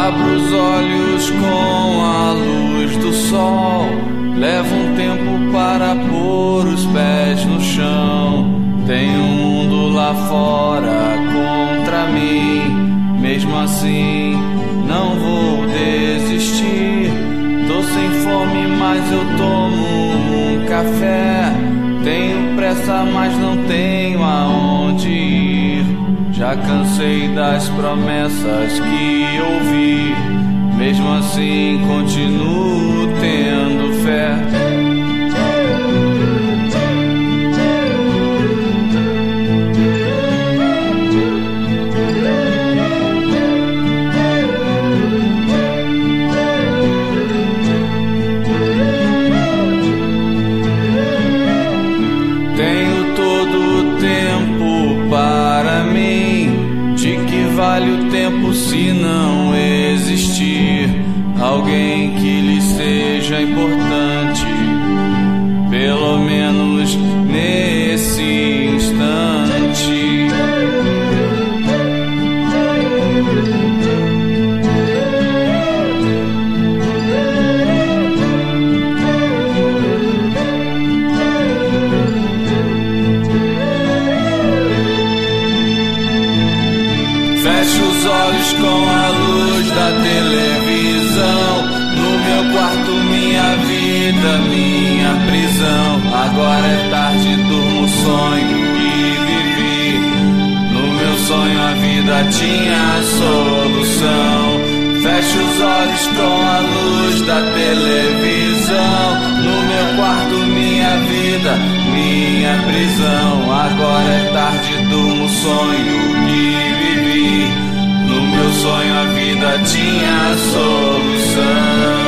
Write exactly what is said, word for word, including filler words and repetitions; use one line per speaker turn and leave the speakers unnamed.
Abro os olhos com a luz do sol. Levo um tempo para pôr os pés no chão. Tem um mundo lá fora contra mim. Mesmo assim, não vou desistir. Tô sem fome, mas eu tomo um café. Tenho pressa, mas não tenho aonde ir. Já cansei das promessas que ouvi. Mesmo assim, continuo tendo fé. Tenho todo o tempo para mim. De que vale o tempo se não existir alguém que lhe seja importante, pelo menos nesse instante? Fecho os olhos com a luz da televisão. No meu quarto, minha vida, minha prisão. Agora é tarde, durmo o sonho que vivi. No meu sonho a vida tinha solução. Fecho os olhos com a luz da televisão. No meu quarto, minha vida, minha prisão. Agora é tarde, durmo o sonho que vivi. No meu sonho a vida tinha solução.